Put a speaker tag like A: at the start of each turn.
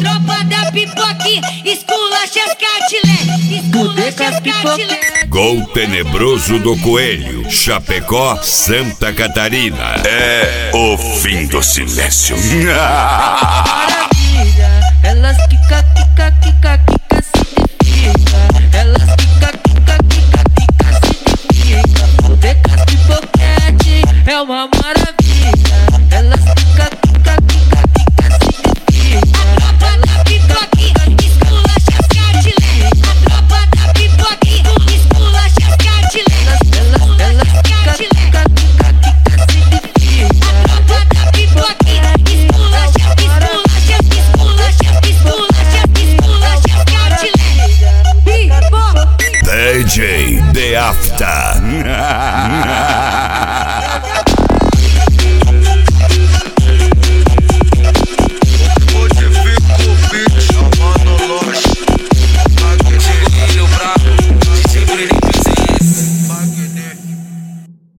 A: tropa da pipoque, esculacha as cartilé, esculacha as cartilé.
B: Gol tenebroso do Coelho, Chapecó, Santa Catarina. É o fim do silêncio.